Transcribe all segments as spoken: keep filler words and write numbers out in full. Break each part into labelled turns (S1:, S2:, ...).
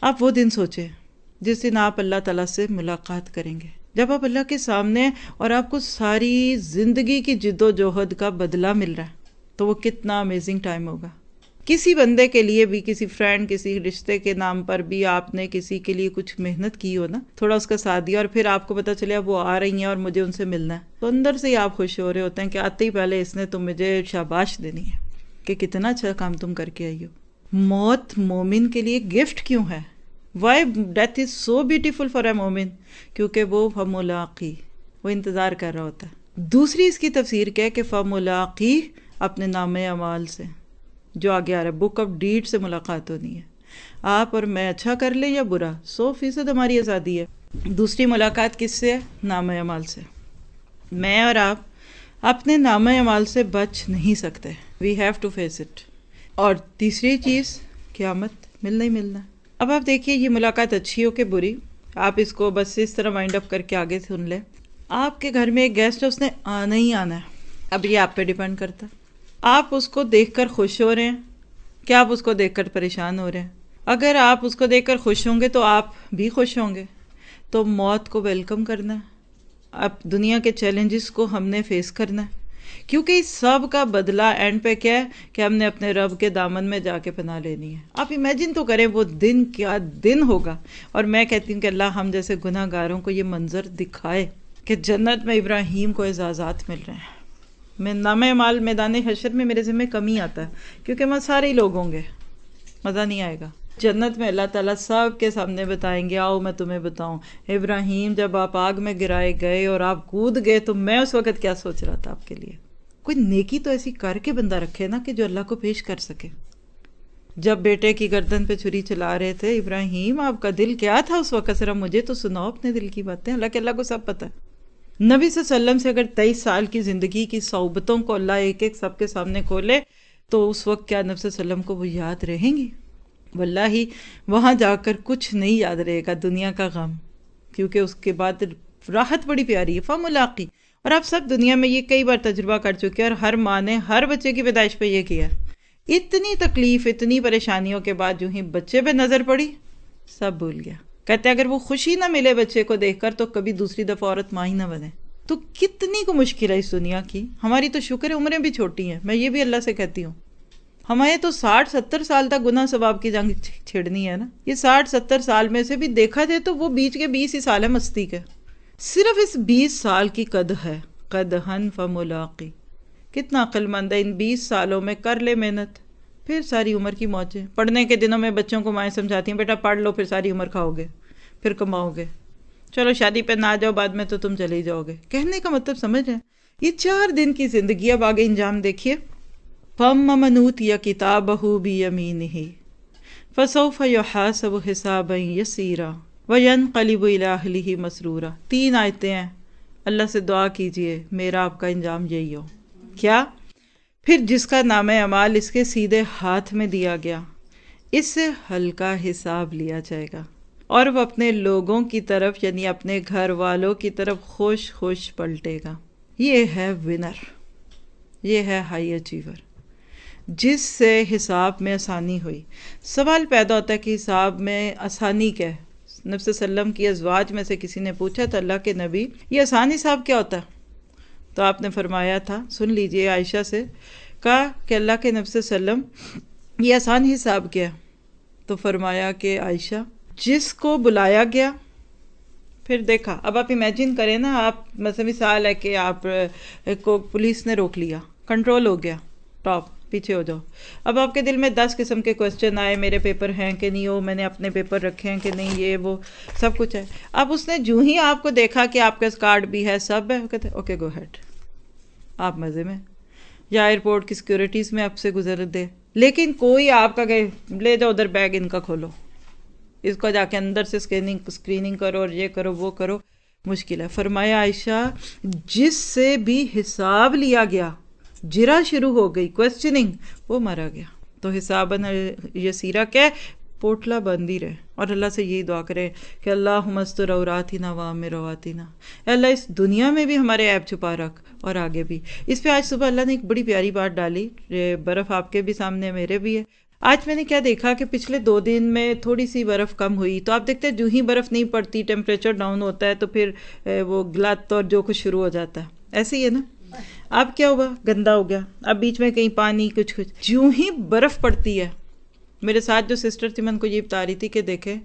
S1: آپ وہ دن سوچیں جس دن آپ اللہ تعالیٰ سے ملاقات کریں گے، جب آپ اللہ کے سامنے اور آپ کو ساری زندگی کی جد و جہد کا بدلہ مل رہا ہے، تو وہ کتنا امیزنگ ٹائم ہوگا۔ کسی بندے کے لیے بھی، کسی فرینڈ، کسی رشتے کے نام پر بھی آپ نے کسی کے لیے کچھ محنت کی ہو نا، تھوڑا اس کا ساتھ دیا، اور پھر آپ کو پتا چلے اب وہ آ رہی ہیں اور مجھے ان سے ملنا ہے، تو اندر سے ہی آپ خوش ہو رہے ہوتے ہیں کہ آتے ہی پہلے اس نے تو مجھے شاباش دینی ہے کہ کتنا اچھا کام تم کر کے آئی ہو۔ موت مومن کے لیے گفٹ کیوں ہے؟ Why death is so beautiful for a momin? کیونکہ وہ فملاقی، وہ انتظار کر رہا ہوتا ہے۔ دوسری اس کی تفسیر کیا ہے کہ فملاقی اپنے نام اعمال سے، جو آگے آ رہا ہے، بک آف ڈیڈ سے ملاقات ہونی ہے۔ آپ اور میں اچھا کر لیں یا برا، سو فیصد ہماری آزادی ہے۔ دوسری ملاقات کس سے ہے؟ نام اعمال سے۔ میں اور آپ اپنے نام اعمال سے بچ نہیں سکتے، we have to face it. اور تیسری چیز، قیامت، ملنا ہی ملنا۔ اب آپ دیکھیے یہ ملاقات اچھی ہو کہ بری، آپ اس کو بس اس طرح وائنڈ اپ کر کے آگے سن لیں۔ آپ کے گھر میں ایک گیسٹ ہے، اس نے آنا ہی آنا ہے، اب یہ آپ پہ ڈیپینڈ کرتا ہے۔ آپ اس کو دیکھ کر خوش ہو رہے ہیں کہ آپ اس کو دیکھ کر پریشان ہو رہے ہیں؟ اگر آپ اس کو دیکھ کر خوش ہوں گے تو آپ بھی خوش ہوں گے، تو موت کو ویلکم کرنا ہے۔ اب دنیا کے چیلنجز کو ہم نے فیس کرنا ہے، کیونکہ اس سب کا بدلہ اینڈ پہ کیا ہے کہ ہم نے اپنے رب کے دامن میں جا کے پناہ لینی ہے۔ آپ امیجن تو کریں وہ دن کیا دن ہوگا، اور میں کہتی ہوں کہ اللہ ہم جیسے گناہ گاروں کو یہ منظر دکھائے کہ جنت میں ابراہیم کو اعزازات مل رہے ہیں۔ میں نام اعمال میدان حشر میں میرے ذمہ کمی آتا ہے، کیونکہ وہاں سارے ہی لوگ ہوں گے، مزہ نہیں آئے گا۔ جنت میں اللہ تعالیٰ سب کے سامنے بتائیں گے، آؤ میں تمہیں بتاؤں ابراہیم جب آپ آگ میں گرائے گئے اور آپ کود گئے تو میں اس وقت کیا سوچ رہا تھا آپ کے لیے۔ کوئی نیکی تو ایسی کر کے بندہ رکھے نا کہ جو اللہ کو پیش کر سکے۔ جب بیٹے کی گردن پہ چھری چلا رہے تھے، ابراہیم آپ کا دل کیا تھا اس وقت، ذرا مجھے تو سناؤ اپنے دل کی باتیں۔ اللہ کے اللہ کو سب پتہ ہے۔ نبی صلی اللہ علیہ وسلم سے اگر تیئیس سال کی زندگی کی صحبتوں کو اللہ ایک ایک سب کے سامنے کھولے تو اس وقت کیا نبی صلی اللہ علیہ وسلم کو وہ یاد رہیں گی؟ واللہ وہاں جا کر کچھ نہیں یاد رہے گا دنیا کا غم، کیونکہ اس کے بعد راحت بڑی پیاری ہے، فملاقی۔ اور آپ سب دنیا میں یہ کئی بار تجربہ کر چکے ہیں، اور ہر ماں نے ہر بچے کی پیدائش پہ یہ کیا ہے۔ اتنی تکلیف، اتنی پریشانیوں کے بعد جو ہی بچے پہ نظر پڑی سب بھول گیا۔ کہتے ہیں اگر وہ خوشی نہ ملے بچے کو دیکھ کر تو کبھی دوسری دفعہ عورت ماں ہی نہ بنے۔ تو کتنی کو مشکل ہے اس دنیا کی۔ ہماری تو شکر ہے عمریں بھی چھوٹی ہیں، میں یہ بھی اللہ سے کہتی ہوں، ہمیں تو ساٹھ ستر سال تک گناہ ثواب کی جنگ چھیڑنی ہے نا۔ یہ ساٹھ ستر سال میں سے بھی دیکھا جائے تو وہ بیچ کے بیس ہی سال ہے مستی کے، صرف اس بیس سال کی قد ہے، قدحن فملاقی۔ کتنا عقل مند ہے، ان بیس سالوں میں کر لے محنت، پھر ساری عمر کی موجیں۔ پڑھنے کے دنوں میں بچوں کو مائیں سمجھاتی ہیں بیٹا پڑھ لو، پھر ساری عمر کھاؤ گے، پھر کماؤ گے، چلو شادی پہ نہ جاؤ بعد میں تو تم چلے ہی جاؤ گے۔ کہنے کا مطلب سمجھ رہے ہیں؟ یہ چار دن کی زندگی، اب آگے انجام دیکھیے۔ فَأَمَّا مَنْ أُوتِيَ كِتَابَهُ بِيَمِينِهِ فَسَوْفَ يُحَاسَبُ حِسَابًا يَسِيرًا وَيَنْقَلِبُ إِلَىٰ أَهْلِهِ مَسْرُورًا۔ تین آیتیں ہیں، اللہ سے دعا کیجئے میرا آپ کا انجام یہی ہو۔ کیا؟ پھر جس کا نام اعمال اس کے سیدھے ہاتھ میں دیا گیا، اس سے ہلکا حساب لیا جائے گا، اور وہ اپنے لوگوں کی طرف یعنی اپنے گھر والوں کی طرف خوش خوش پلٹے گا۔ یہ ہے ونر، یہ ہے ہائی اچیور، جس سے حساب میں آسانی ہوئی۔ سوال پیدا ہوتا ہے کہ حساب میں آسانی کیا ہے؟ نبی صلی اللہ علیہ وسلم کی ازواج میں سے کسی نے پوچھا تھا اللہ کے نبی یہ آسان حساب کیا ہوتا ہے؟ تو آپ نے فرمایا تھا، سن لیجئے عائشہ سے، کہا کہ اللہ کے نبی صلی اللہ علیہ وسلم یہ آسان حساب کیا ہے؟ تو فرمایا کہ عائشہ جس کو بلایا گیا، پھر دیکھا۔ اب آپ امیجن کریں نا، آپ مثلا مثال ہے کہ آپ کو پولیس نے روک لیا، کنٹرول ہو گیا، ٹاپ پیچھے ہو جاؤ۔ اب آپ کے دل میں دس قسم کے کوسچن آئے، میرے پیپر ہیں کہ نہیں، ہو میں نے اپنے پیپر رکھے ہیں کہ نہیں، یہ وہ سب کچھ ہے۔ اب اس نے جو ہی آپ کو دیکھا کہ آپ کے کارڈ بھی ہے، سب ہے، کہتے اوکے گو ہیڈ، آپ مزے میں، یا ایئرپورٹ کی سیکورٹیز میں آپ سے گزر دے، لیکن کوئی آپ کا کہ لے جاؤ ادھر بیگ ان کا کھولو، اس کو جا کے اندر سے اسکیننگ اسکریننگ کرو اور یہ کرو وہ کرو، مشکل ہے۔ فرمایا عائشہ جس سے بھی حساب لیا گیا، جرا شروع ہو گئی، کوسچننگ، وہ مارا گیا۔ تو حساباً یسیرا کیا ہے؟ پوٹلا بند ہی رہے، اور اللہ سے یہی دعا کریں کہ اللہم استر عوراتنا وآمن رواتنا، اے اللہ اس دنیا میں بھی ہمارے عیب چھپا رکھ اور آگے بھی۔ اس پہ آج صبح اللہ نے ایک بڑی پیاری بات ڈالی، برف آپ کے بھی سامنے میرے بھی ہے۔ آج میں نے کیا دیکھا کہ پچھلے دو دن میں تھوڑی سی برف کم ہوئی تو آپ دیکھتے ہیں جو ہی برف نہیں پڑتی ٹیمپریچر ڈاؤن ہوتا ہے تو پھر وہ گلات اور جو کچھ شروع ہو جاتا ہے. ایسے ہی ہے نا. اب کیا ہوا, گندا ہو گیا, اب بیچ میں کہیں پانی کچھ کچھ جو ہی برف پڑتی ہے. میرے ساتھ جو سسٹر تھی میں ان کو یہ بتا رہی تھی کہ دیکھیں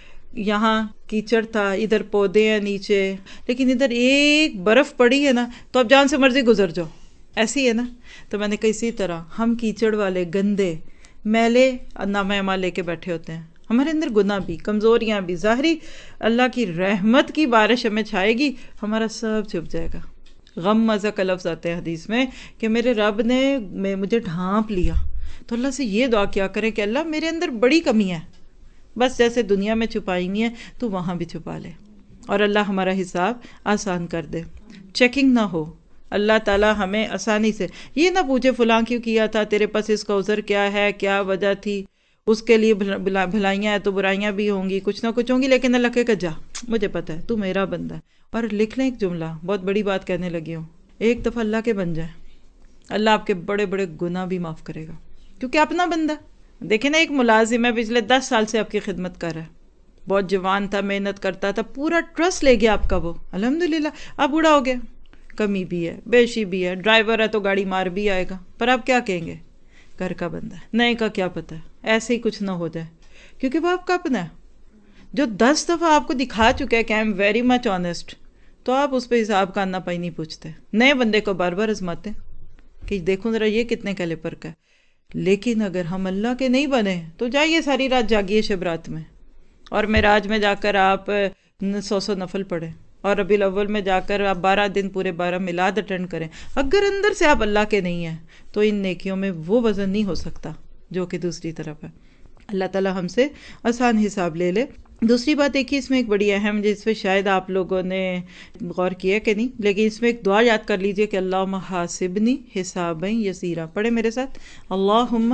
S1: یہاں کیچڑ تھا, ادھر پودے ہیں نیچے, لیکن ادھر ایک برف پڑی ہے نا تو اب جان سے مرضی گزر جاؤ. ایسی ہے نا. تو میں نے کہا اسی طرح ہم کیچڑ والے گندے میلے نامہ اعمال لے کے بیٹھے ہوتے ہیں. ہمارے اندر گناہ بھی, کمزوریاں بھی, ظاہری اللہ کی رحمت کی بارش ہمیں چھائے گی, ہمارا سب چھپ جائے گا. غم مزہ کا لفظ آتے ہیں حدیث میں کہ میرے رب نے مجھے ڈھانپ لیا. تو اللہ سے یہ دعا کیا کریں کہ اللہ میرے اندر بڑی کمی ہے, بس جیسے دنیا میں چھپائی نہیں ہے تو وہاں بھی چھپا لے, اور اللہ ہمارا حساب آسان کر دے. چیکنگ نہ ہو, اللہ تعالیٰ ہمیں آسانی سے یہ نہ پوچھے فلاں کیوں کیا تھا, تیرے پاس اس کا عذر کیا ہے, کیا وجہ تھی, اس کے لیے بھلائیاں ہیں تو برائیاں بھی ہوں گی, کچھ نہ کچھ ہوں گی, لیکن اللہ کہے کہ جا مجھے پتہ ہے تو میرا بندہ ہے. اور لکھ لیں ایک جملہ, بہت بڑی بات کہنے لگی ہوں, ایک دفعہ اللہ کے بن جائیں, اللہ آپ کے بڑے بڑے گناہ بھی معاف کرے گا, کیونکہ اپنا بندہ. دیکھیں نا, ایک ملازم ہے پچھلے دس سال سے آپ کی خدمت کر رہا ہے, بہت جوان تھا, محنت کرتا تھا, پورا ٹرسٹ لے گیا آپ کا وہ, الحمدللہ اب بوڑھا ہو گیا, کمی بھی ہے, بیشی بھی ہے, ڈرائیور ہے تو گاڑی مار بھی آئے گا, پر آپ کیا کہیں گے, گھر کا بندہ ہے, نئے کا کیا پتہ ہے, ایسے ہی کچھ نہ ہو جائے, کیونکہ وہ آپ کا اپنا ہے, جو دس دفعہ آپ کو دکھا چکا ہے کہ I am very much honest, تو آپ اس پہ حساب کا آنا پائی نہیں پوچھتے. نئے بندے کو بار بار آزماتے کہ دیکھوں ذرا یہ کتنے کیلیبر کا ہے. لیکن اگر ہم اللہ کے نہیں بنے تو جائیے ساری رات جاگیے شب رات میں, اور معراج میں جا کر آپ سو سو نفل پڑھیں, اور ربیع الاول میں جا کر آپ بارہ دن پورے بارہ میلاد اٹینڈ کریں. اگر اندر سے آپ اللہ کے نہیں ہیں تو ان نیکیوں میں وہ وزن نہیں ہو سکتا جو کہ دوسری طرف ہے. اللہ تعالیٰ ہم سے آسان حساب لے لے. دوسری بات دیکھیے اس میں ایک بڑی اہم, جس پہ شاید آپ لوگوں نے غور کیا کہ نہیں, لیکن اس میں ایک دعا یاد کر لیجئے کہ اللہم حاسبنی حسابا یسیرا. پڑھے میرے ساتھ, اللہم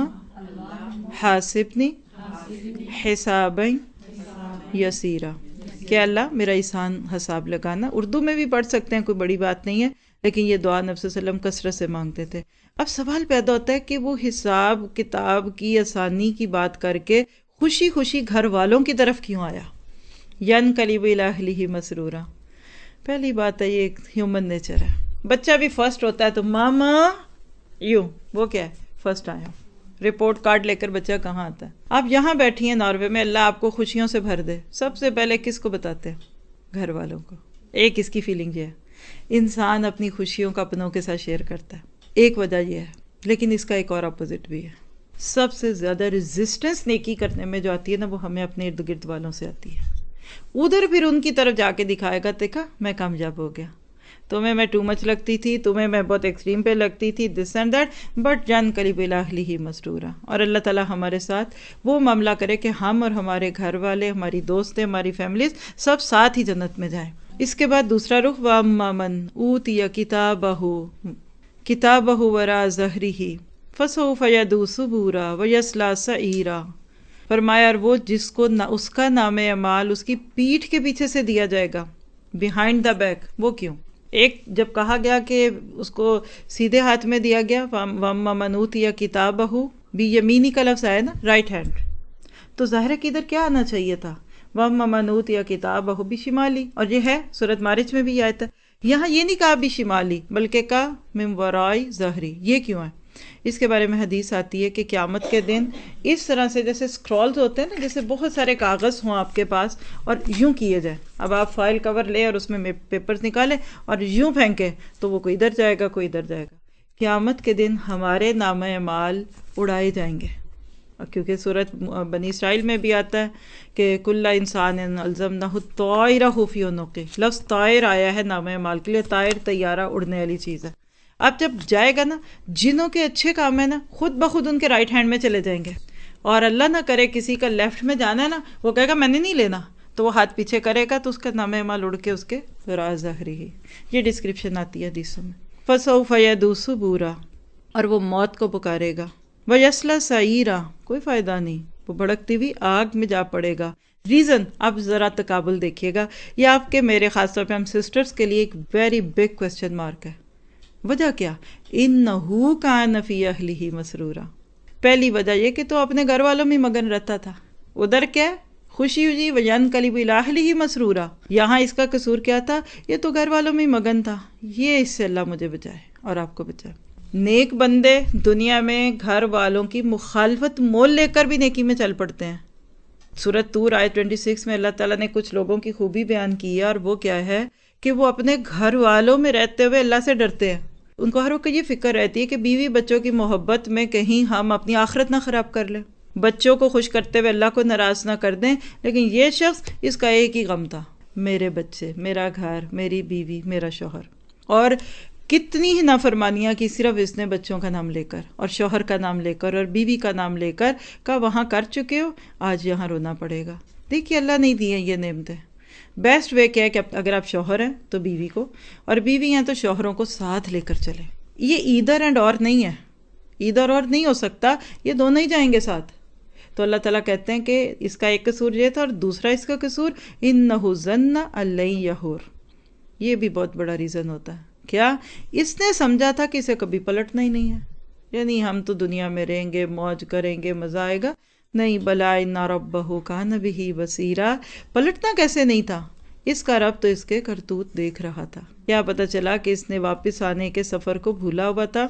S1: حاسبنی حسابا یسیرا, کہ اللہ میرا آسان حساب لگانا. اردو میں بھی پڑھ سکتے ہیں, کوئی بڑی بات نہیں ہے, لیکن یہ دعا نبی صلی اللہ علیہ وسلم کثرت سے مانگتے تھے. اب سوال پیدا ہوتا ہے کہ وہ حساب کتاب کی آسانی کی بات کر کے خوشی خوشی گھر والوں کی طرف کیوں آیا؟ ینقلب الی اہلہ مسرورا. پہلی بات ہے یہ ایک ہیومن نیچر ہے. بچہ بھی فرسٹ ہوتا ہے تو ماما یوں, وہ کیا ہے, فرسٹ آیا. رپورٹ کارڈ لے کر بچہ کہاں آتا ہے؟ آپ یہاں بیٹھی ہیں ناروے میں, اللہ آپ کو خوشیوں سے بھر دے, سب سے پہلے کس کو بتاتے ہیں؟ گھر والوں کو. ایک اس کی فیلنگ یہ ہے, انسان اپنی خوشیوں کا اپنوں کے ساتھ شیئر کرتا ہے, ایک وجہ یہ ہے. لیکن اس کا ایک اور اپوزٹ بھی ہے, سب سے زیادہ ریزسٹنس نیکی کرنے میں جو آتی ہے نا, وہ ہمیں اپنے ارد گرد والوں سے آتی ہے. ادھر پھر ان کی طرف جا کے دکھائے گا, دیکھا میں کامیاب ہو گیا, تمہیں میں ٹو مچ لگتی تھی, تمہیں میں بہت ایکسٹریم پہ لگتی تھی, دس اینڈ دیٹ, بٹ ینقلب الی اہلہ مسرورا. اور اللہ تعالیٰ ہمارے ساتھ وہ معاملہ کرے کہ ہم اور ہمارے گھر والے, ہماری دوستیں, ہماری فیملیز سب ساتھ ہی جنت میں جائیں. اس کے بعد دوسرا رخ, وَأَمَّا مَنْ أُوتِيَ كِتَابَهُ كِتَابَهُ وَرَاءَ ظَهْرِهِ فَسَوْفَ يَدْعُو ثُبُورًا وَيَصْلَىٰ سَعِيرًا. فرمایا اور وہ جس کو اس کا نام اعمال اس کی پیٹھ کے پیچھے سے دیا جائے گا, بیہائنڈ دا بیک. وہ کیوں؟ ایک جب کہا گیا کہ اس کو سیدھے ہاتھ میں دیا گیا, وَأَمَّا مَنْ أُوتِيَ كِتَابَهُ بھی یمینی کا لفظ آیا نا, رائٹ ہینڈ, تو ظاہر ہے کہ ادھر کیا آنا چاہیے تھا, وَأَمَّا مَنْ أُوتِيَ كِتَابَهُ بِشِمَالِهِ. اور یہ ہے سورۃ مارج میں بھی آیت ہے, یہاں یہ نہیں کہا بِشِمَالِهِ بلکہ کہا مِنْ وَرَاءِ ظَهْرِهِ. یہ کیوں ہے؟ اس کے بارے میں حدیث آتی ہے کہ قیامت کے دن اس طرح سے جیسے اسکرولز ہوتے ہیں نا, جیسے بہت سارے کاغذ ہوں آپ کے پاس اور یوں کیے جائیں. اب آپ فائل کور لیں اور اس میں پیپرز نکالیں اور یوں پھینکیں تو وہ کوئی ادھر جائے گا, کوئی ادھر جائے گا. قیامت کے دن ہمارے نامہ اعمال اڑائے جائیں گے, کیونکہ سورۃ بنی اسرائیل میں بھی آتا ہے کہ کل انسان الزمنہ طائرہ فی عنقہ. لفظ طائر آیا ہے نامہ اعمال کے لیے, طائر طیارہ, اڑنے والی چیز ہے. اب جب جائے گا نا, جنہوں کے اچھے کام ہیں نا خود بخود ان کے رائٹ ہینڈ میں چلے جائیں گے, اور اللہ نہ کرے کسی کا لیفٹ میں جانا ہے نا, وہ کہے گا میں نے نہیں لینا, تو وہ ہاتھ پیچھے کرے گا تو اس کا نامہ اعمال اڑ کے اس کے وراء ظہرہ. یہ ڈسکرپشن آتی ہے حدیثوں میں. فسوف یدعو ثبورا, اور وہ موت کو پکارے گا, ویصلی سعیرا, کوئی فائدہ نہیں, وہ بھڑکتی ہوئی آگ میں جا پڑے گا. ریزن اب ذرا تقابل دیکھیے گا, یہ آپ کے میرے خاص طور پہ ہم سسٹرز کے لیے ایک ویری بگ کوسچن مارک ہے. وجہ کیا؟ انہ کان فی اہلہ مسرورا. پہلی وجہ یہ کہ تو اپنے گھر والوں میں مگن رہتا تھا. ادھر کیا ہے؟ خوشی ہوئی وَيَنْقَلِبُ إِلَىٰ أَهْلِهِ مَسْرُورًا. یہاں اس کا قصور کیا تھا؟ یہ تو گھر والوں میں مگن تھا. یہ اس سے اللہ مجھے بچائے اور آپ کو بچائے. نیک بندے دنیا میں گھر والوں کی مخالفت مول لے کر بھی نیکی میں چل پڑتے ہیں. سورۃ طور آیت چھبیس میں اللہ تعالیٰ نے کچھ لوگوں کی خوبی بیان کی ہے، اور وہ کیا ہے کہ وہ اپنے گھر والوں میں رہتے ہوئے اللہ سے ڈرتے ہیں. ان کو ہر وقت یہ فکر رہتی ہے کہ بیوی بچوں کی محبت میں کہیں ہم اپنی آخرت نہ خراب کر لیں، بچوں کو خوش کرتے ہوئے اللہ کو ناراض نہ کر دیں. لیکن یہ شخص، اس کا ایک ہی غم تھا، میرے بچے، میرا گھر، میری بیوی، میرا شوہر. اور کتنی ہی نافرمانیاں کی صرف اس نے بچوں کا نام لے کر اور شوہر کا نام لے کر اور بیوی کا نام لے کر کا وہاں کر چکے ہو، آج یہاں رونا پڑے گا. دیکھیے اللہ نہیں دی ہیں یہ نعمتیں. بیسٹ وے کیا ہے کہ اگر آپ شوہر ہیں تو بیوی کو، اور بیوی ہیں تو شوہروں کو ساتھ لے کر چلیں. یہ ایدر اینڈ اور نہیں ہے، ایدر اور نہیں ہو سکتا، یہ دونوں ہی جائیں گے ساتھ. تو اللہ تعالیٰ کہتے ہیں کہ اس کا ایک قصور یہ تھا، اور دوسرا اس کا قصور اِنَّهُ ظَنَّ أَن لَّن يَحُورَ. یہ بھی بہت بڑا ریزن ہوتا ہے. کیا؟ اس نے سمجھا تھا کہ اسے کبھی پلٹنا ہی نہیں ہے، یعنی ہم تو دنیا میں رہیں گے، موج کریں گے، مزہ آئے گا. نہیں، بلا ان ربہ کان بہ بصیرا. پلٹنا کیسے نہیں تھا؟ اس کا رب تو اس کے کرتوت دیکھ رہا تھا. کیا پتہ چلا کہ اس نے واپس آنے کے سفر کو بھولا ہوا تھا،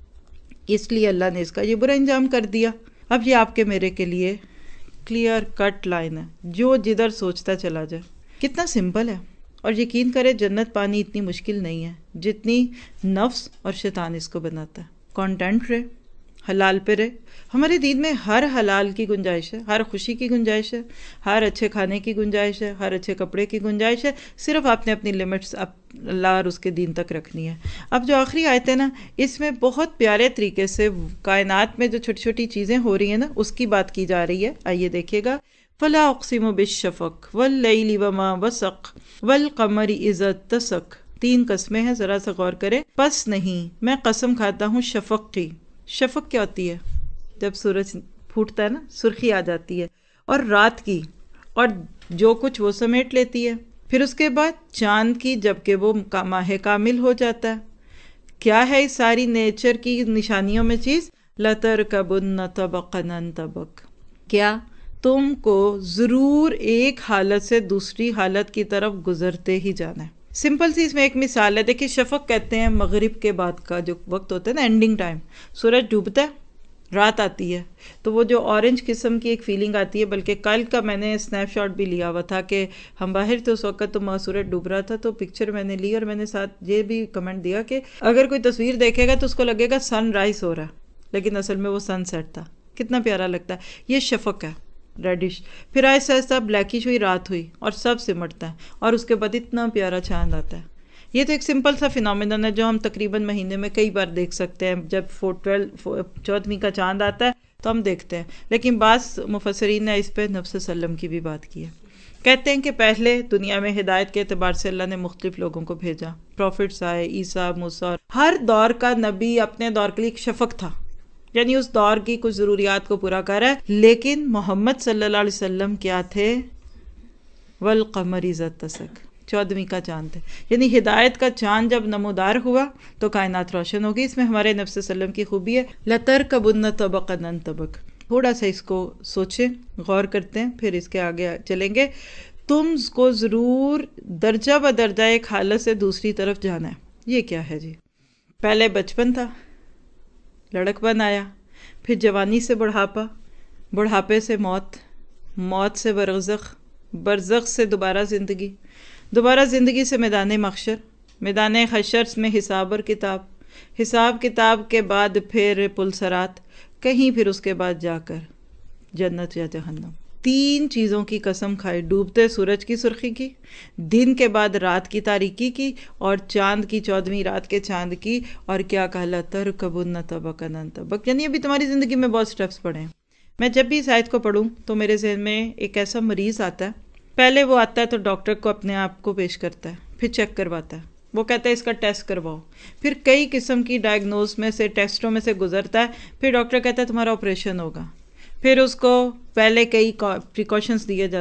S1: اس لیے اللہ نے اس کا یہ برا انجام کر دیا. اب یہ آپ کے میرے کے لیے کلیئر کٹ لائن ہے، جو جدھر سوچتا چلا جائے. کتنا سمپل ہے. اور یقین کرے جنت پانی اتنی مشکل نہیں ہے جتنی نفس اور شیطان اس کو بناتا ہے. کانٹینٹ رہے، حلال پہ رہے. ہمارے دین میں ہر حلال کی گنجائش ہے، ہر خوشی کی گنجائش ہے، ہر اچھے کھانے کی گنجائش ہے، ہر اچھے کپڑے کی گنجائش ہے. صرف آپ نے اپنی لمٹس اللہ اور اس کے دین تک رکھنی ہے. اب جو آخری آیت ہے نا، اس میں بہت پیارے طریقے سے کائنات میں جو چھوٹی چھوٹی چیزیں ہو رہی ہیں نا، اس کی بات کی جا رہی ہے. آئیے دیکھیے گا. فلا اقسم بالشفق واللیل وما وسق والقمر اذا اتسق. تین قسمیں ہیں، ذرا سا غور کریں. پس نہیں، میں قسم کھاتا ہوں شفق کی. شفق کیا ہوتی ہے؟ جب سورج پھوٹتا ہے نا، سرخی آ جاتی ہے. اور رات کی، اور جو کچھ وہ سمیٹ لیتی ہے. پھر اس کے بعد چاند کی، جب کہ وہ ماہ کامل ہو جاتا ہے. کیا ہے اس ساری نیچر کی نشانیوں میں چیز؟ لَتَرْكَبُنَّ طَبَقًا عَن طَبَقٍ. کیا؟ تم کو ضرور ایک حالت سے دوسری حالت کی طرف گزرتے ہی جانا ہے. سمپل سی اس میں ایک مثال ہے. دیکھیں، شفق کہتے ہیں مغرب کے بعد کا جو وقت ہوتا ہے نا، اینڈنگ ٹائم. سورج ڈوبتا ہے، رات آتی ہے، تو وہ جو اورنج قسم کی ایک فیلنگ آتی ہے. بلکہ کل کا میں نے اسنیپ شاٹ بھی لیا ہوا تھا کہ ہم باہر تھے اس وقت، تو سورج ڈوب رہا تھا، تو پکچر میں نے لی اور میں نے ساتھ یہ بھی کمنٹ دیا کہ اگر کوئی تصویر دیکھے گا تو اس کو لگے گا سن رائز ہو رہا ہے، لیکن اصل میں وہ سن سیٹ تھا. کتنا پیارا لگتا ہے. یہ شفق ہے، ریڈش. پھر آہستہ آہستہ بلیکش ہوئی، رات ہوئی، اور سب سمٹتا ہے، اور اس کے بعد اتنا پیارا چاند آتا ہے. یہ تو ایک سمپل سا فینومینن ہے جو ہم تقریباً مہینے میں کئی بار دیکھ سکتے ہیں. جب فور ٹویلو چودھویں کا چاند آتا ہے تو ہم دیکھتے ہیں. لیکن بعض مفسرین نے اس پہ نبی صلی اللہ علیہ وسلم کی بھی بات کی ہے. کہتے ہیں کہ پہلے دنیا میں ہدایت کے اعتبار سے اللہ نے مختلف لوگوں کو بھیجا. پروفٹس آئے، عیسیٰ، موسیٰ. ہر دور کا نبی اپنے دور کے لیے ایک شفق تھا، یعنی اس دور کی کچھ ضروریات کو پورا کر رہا ہے. لیکن محمد صلی اللہ علیہ وسلم کیا تھے؟ والقمر اذا اتسق، چودھویں کا چاند تھے. یعنی ہدایت کا چاند جب نمودار ہوا تو کائنات روشن ہوگی. اس میں ہمارے نبی صلی اللہ علیہ وسلم کی خوبی ہے. لَتَرْكَبُنَّ طَبَقًا عَن طَبَقٍ. تھوڑا سا اس کو سوچیں، غور کرتے ہیں، پھر اس کے آگے چلیں گے. تم کو ضرور درجہ بدرجہ ایک حالت سے دوسری طرف جانا ہے. یہ کیا ہے جی؟ پہلے بچپن تھا، لڑک پن آیا، پھر جوانی سے بڑھاپا، بڑھاپے سے موت، موت سے برزخ، برزخ سے دوبارہ زندگی، دوبارہ زندگی سے میدان محشر، میدان حشر میں حساب اور کتاب، حساب کتاب کے بعد پھر پلسرات، کہیں پھر اس کے بعد جا کر جنت یا جہنم. تین چیزوں کی قسم کھائی، ڈوبتے سورج کی سرخی کی، دن کے بعد رات کی تاریکی کی، اور چاند کی، چودھویں رات کے چاند کی. اور کیا کہا؟ لَتَرْكَبُنَّ طَبَقًا عَن طَبَقٍ. یعنی ابھی تمہاری زندگی میں بہت سٹیپس پڑے ہیں. میں جب بھی اس آیت کو پڑھوں تو میرے ذہن میں ایک ایسا مریض آتا ہے. پہلے وہ آتا ہے تو ڈاکٹر کو اپنے آپ کو پیش کرتا ہے، پھر چیک کرواتا ہے. وہ کہتا ہے اس کا ٹیسٹ کرواؤ. پھر کئی قسم کی ڈائگنوز میں سے، ٹیسٹوں میں سے گزرتا ہے. پھر ڈاکٹر کہتا ہے تمہارا آپریشن ہوگا. پھر اس کو پہلے کئی پریکاشنز دیے جاتے ہیں.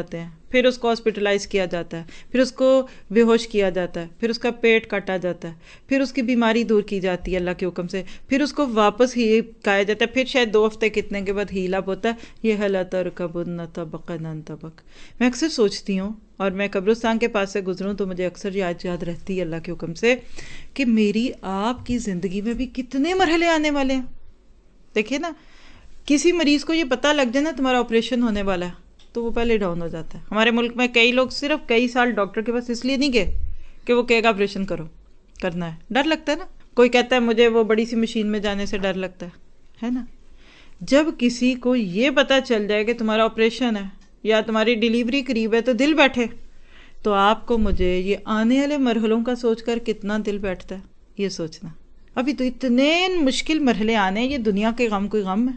S1: پھر اس کو ہاسپٹلائز کیا جاتا ہے، پھر اس کو بے ہوش کیا جاتا ہے، پھر اس کا پیٹ کاٹا جاتا ہے، پھر اس کی بیماری دور کی جاتی ہے اللہ کے حکم سے، پھر اس کو واپس ہی کھایا جاتا ہے، پھر شاید دو ہفتے کتنے کے بعد ہیل اپ ہوتا ہے۔ یہ حل ترکبن طبقا عن طبق۔ میں اکثر سوچتی ہوں، اور میں قبرستان کے پاس سے گزروں تو مجھے اکثر یاد یاد رہتی ہے اللہ کے حکم سے کہ میری آپ کی زندگی میں بھی کتنے مرحلے آنے والے ہیں۔ دیکھیے نا، کسی مریض کو یہ پتہ لگ جائے نا تمہارا آپریشن ہونے والا ہے تو وہ پہلے ڈاؤن ہو جاتا ہے۔ ہمارے ملک میں کئی لوگ صرف کئی سال ڈاکٹر کے پاس اس لیے نہیں گئے کہ وہ کہے گا آپریشن کرو، کرنا ہے، ڈر لگتا ہے نا۔ کوئی کہتا ہے مجھے وہ بڑی سی مشین میں جانے سے ڈر لگتا ہے، ہے نا۔ جب کسی کو یہ پتہ چل جائے کہ تمہارا آپریشن ہے یا تمہاری ڈیلیوری قریب ہے تو دل بیٹھے، تو آپ کو مجھے یہ آنے والے مرحلوں کا سوچ کر کتنا دل بیٹھتا ہے، یہ سوچنا۔ ابھی تو اتنے مشکل مرحلے آنے ہیں، یہ دنیا کے غم کوئی غم ہے؟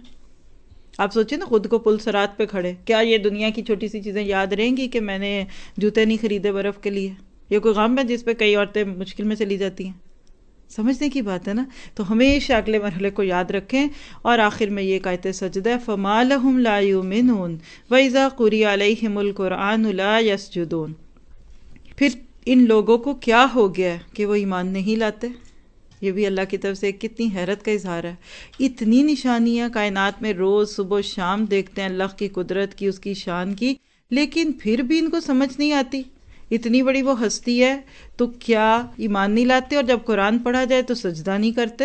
S1: آپ سوچیں نا، خود کو پل صراط پہ کھڑے، کیا یہ دنیا کی چھوٹی سی چیزیں یاد رہیں گی کہ میں نے جوتے نہیں خریدے برف کے لیے؟ یہ کوئی غم ہے جس پہ کئی عورتیں مشکل میں چلی جاتی ہیں؟ سمجھنے کی بات ہے نا۔ تو ہمیشہ اگلے مرحلے کو یاد رکھیں۔ اور آخر میں یہ آیت سجدہ، فَمَا لَهُمْ لَا يُؤْمِنُونَ وَإِذَا قُرِئَ عَلَيْهِمُ الْقُرْآنُ لَا يَسْجُدُونَ۔ پھر ان لوگوں کو کیا ہو گیا کہ وہ ایمان نہیں لاتے؟ یہ بھی اللہ کی طرف سے کتنی حیرت کا اظہار ہے۔ اتنی نشانیاں کائنات میں روز صبح و شام دیکھتے ہیں اللہ کی قدرت کی، اس کی شان کی، لیکن پھر بھی ان کو سمجھ نہیں آتی۔ اتنی بڑی وہ ہستی ہے تو کیا ایمان نہیں لاتے؟ اور جب قرآن پڑھا جائے تو سجدہ نہیں کرتے،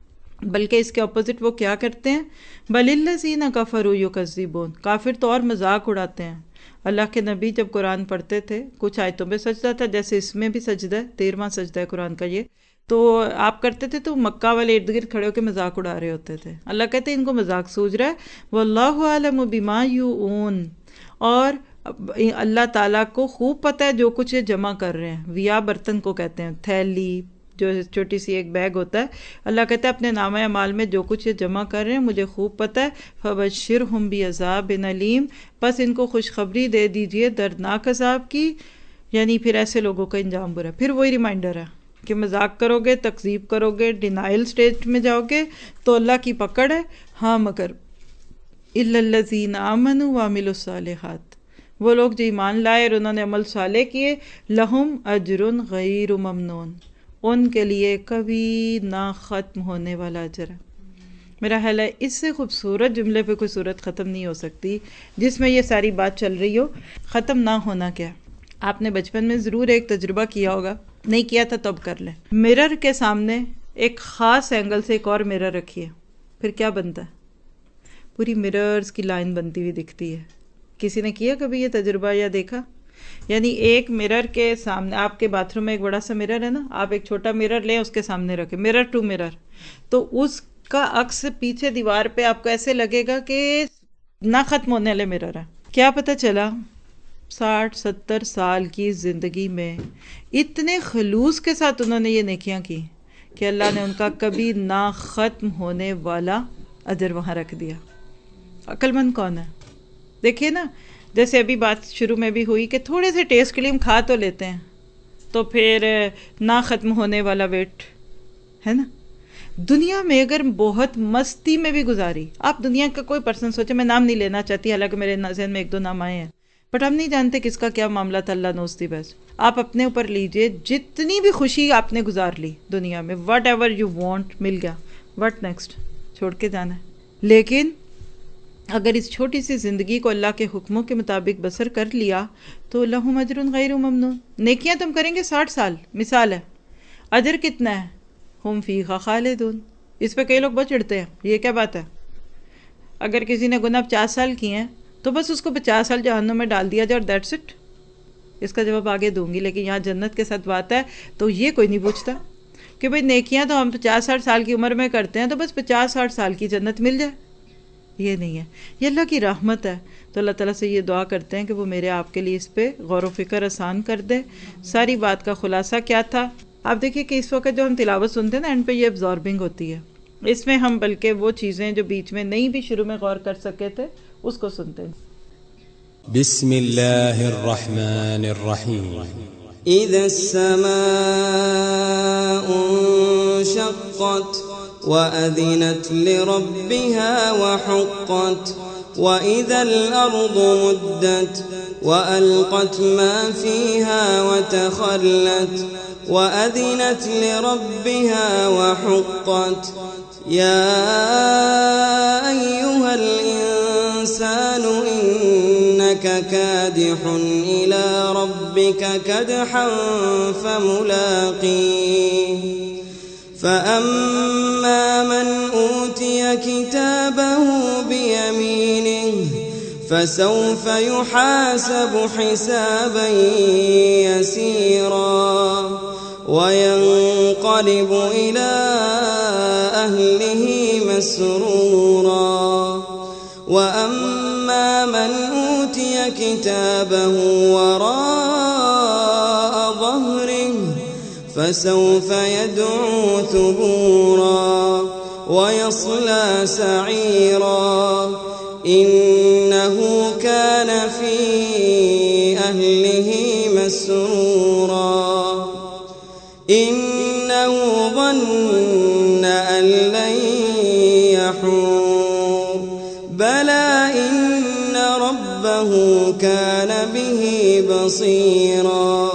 S1: بلکہ اس کے اپوزٹ وہ کیا کرتے ہیں؟ بل الذین کفروا یکذبون، کافر تو اور مذاق اڑاتے ہیں۔ اللہ کے نبی جب قرآن پڑھتے تھے کچھ آیتوں پہ سجدہ تھا، جیسے اس میں بھی سجدہ ہے، تیرواں سجدہ ہے قرآن کا یہ، تو آپ کرتے تھے تو مکہ والے ارد گرد کھڑے ہو کے مذاق اڑا رہے ہوتے تھے۔ اللہ کہتے ہیں ان کو مذاق سوج رہا ہے، واللہ اعلم بما یوعون، اور اللہ تعالیٰ کو خوب پتہ ہے جو کچھ یہ جمع کر رہے ہیں۔ ویا برتن کو کہتے ہیں، تھیلی جو چھوٹی سی ایک بیگ ہوتا ہے، اللہ کہتا ہے اپنے نامہ اعمال میں جو کچھ یہ جمع کر رہے ہیں مجھے خوب پتہ ہے۔ فبشرہم بعذاب علیم، بس ان کو خوشخبری دے دیجئے دردناک عذاب کی، یعنی پھر ایسے لوگوں کا انجام برا ہے۔ پھر وہی ریمائنڈر ہے کہ مذاق کرو گے، تکذیب کرو گے، ڈینائل سٹیج میں جاؤ گے تو اللہ کی پکڑ ہے۔ ہاں مگر الا الذین آمنوا وعملوا الصالحات، وہ لوگ جو ایمان لائے اور انہوں نے عمل صالح کیے، لہم اجر غیر ممنون، ان کے لیے کبھی نہ ختم ہونے والا اجر ہے۔ میرا خیال ہے اس سے خوبصورت جملے پہ کوئی صورت ختم نہیں ہو سکتی جس میں یہ ساری بات چل رہی ہو۔ ختم نہ ہونا کیا؟ آپ نے بچپن میں ضرور ایک تجربہ کیا ہوگا، نہیں کیا تھا تو اب کر لیں۔ مرر کے سامنے ایک خاص اینگل سے ایک اور مرر رکھیے، پھر کیا بنتا ہے؟ پوری مررز کی لائن بنتی ہوئی دکھتی ہے۔ کسی نے کیا کبھی یہ تجربہ یا دیکھا؟ یعنی ایک مرر کے سامنے، آپ کے باتھ روم میں ایک بڑا سا مرر ہے نا، آپ ایک چھوٹا مرر لیں، اس کے سامنے رکھیں، مرر ٹو مرر، تو اس کا عکس پیچھے دیوار پہ آپ کو ایسے لگے گا کہ نہ ختم ہونے والے مرر ہے۔ کیا پتہ چلا؟ ساٹھ ستر سال کی زندگی میں اتنے خلوص کے ساتھ انہوں نے یہ نیکیاں کی کہ اللہ نے ان کا کبھی نہ ختم ہونے والا اجر وہاں رکھ دیا۔ عقل مند کون ہے؟ دیکھیے نا، جیسے ابھی بات شروع میں بھی ہوئی کہ تھوڑے سے ٹیسٹ کے لیے ہم کھا تو لیتے ہیں، تو پھر نہ ختم ہونے والا ویٹ ہے نا۔ دنیا میں اگر بہت مستی میں بھی گزاری، آپ دنیا کا کوئی پرسن سوچے، میں نام نہیں لینا چاہتی، حالانکہ میرے ذہن میں ایک دو نام آئے ہیں، بٹ ہم نہیں جانتے کس کا کیا معاملہ تھا، اللہ نوزتی بس۔ آپ اپنے اوپر لیجئے، جتنی بھی خوشی آپ نے گزار لی دنیا میں، وٹ ایور یو وانٹ مل گیا، وٹ نیکسٹ؟ چھوڑ کے جانا ہے۔ لیکن اگر اس چھوٹی سی زندگی کو اللہ کے حکموں کے مطابق بسر کر لیا تو لہم اجر غیر ممنون، نیکیاں تم کریں گے ساٹھ سال، مثال ہے، اجر کتنا ہے؟ ہم فیہا خالدون۔ اس پہ کئی لوگ بہت چڑھتے ہیں، یہ کیا بات ہے؟ اگر کسی نے گناہ پچاس سال کیے ہیں تو بس اس کو پچاس سال جہنم میں ڈال دیا جائے اور دیٹس اٹ۔ اس کا جواب آگے دوں گی، لیکن یہاں جنت کے ساتھ بات ہے تو یہ کوئی نہیں پوچھتا کہ بھئی نیکیاں تو ہم پچاس ساٹھ سال کی عمر میں کرتے ہیں تو بس پچاس ساٹھ سال کی جنت مل جائے، یہ نہیں ہے۔ یہ اللہ کی رحمت ہے، تو اللہ تعالیٰ سے یہ دعا کرتے ہیں کہ وہ میرے آپ کے لیے اس پہ غور و فکر آسان کر دے۔ ساری بات کا خلاصہ کیا تھا؟ آپ دیکھیے کہ اس وقت جو ہم تلاوت سنتے ہیں نا، اینڈ پہ یہ ابزاربنگ ہوتی ہے، اس میں ہم بلکہ وہ چیزیں جو بیچ میں نہیں بھی شروع میں غور کر سکے تھے اس کو سنتے ہیں۔
S2: بسم اللہ الرحمن الرحیم۔ اذا السماء انشقت وأذنت لربها وحقت وإذا الأرض مدت وألقت ما فيها وتخلت وأذنت لربها وحقت يا أيها الإنسان إنك كادح إلى ربك كدحا فملاقيه فأما من أوتي كتابه بيمينه فسوف يحاسب حسابا يسيرا وينقلب إلى أهله مسرورا وأما من أوتي كتابه وراء ظهره فسوف يدعو ثبورا ويصلى سعيرا إنه كان في أهله مسرورا إنه ظن أن لن يحور بلى إن ربه كان به بصيرا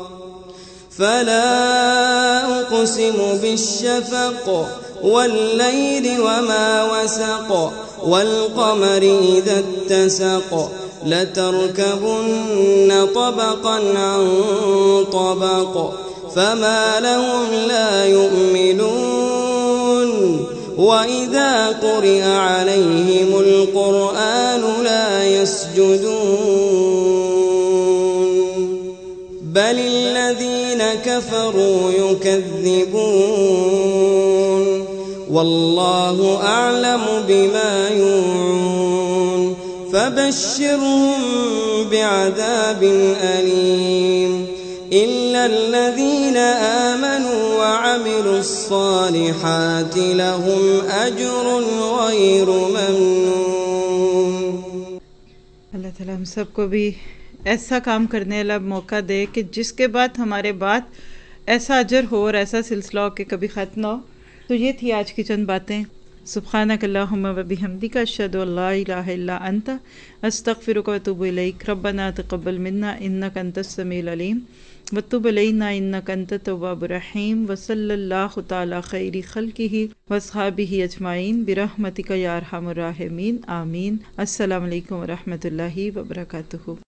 S2: فلا أقسم بالشفق والليل وما وسق والقمر إذا اتسق لتركبن طبقا عن طبق فما لهم لا يؤمنون وإذا قرئ عليهم القرآن لا يسجدون بل الذين كفروا يكذبون والله أعلم بما يوعون فبشرهم بعذاب أليم إلا الذين آمنوا وعملوا الصالحات لهم أجر غير ممنون।
S1: अल्लाह ताला हम सबको भी ऐसा काम करने वाला मौका दे कि जिसके बाद हमारे बाद ऐसा अजर हो और ऐसा सिलसिला हो कि कभी ख़त्म ना हो। तो ये थी आज की चंद बातें। सुब्हानक अल्लाहुम्मा व बिहम्दिका अशहदु अल्ला इलाहा इल्ला अंता अस्तगफिरुका व अतूबु इलैक रब्बना तक़ब्बल मिन्ना इन्नका अंतस समीउल अलीम व तुब अलैना इन्नका अंतत तव्वाबुर रहीम व सल्लल्लाहु तआला खैरि खल्क़िही व अस्हाबिही अजमाइन बिरहमतिका या अरहमुर राहिमीन आमीन। अस्सलामु अलैकुम व रहमतुल्लाहि व बरकातुहू।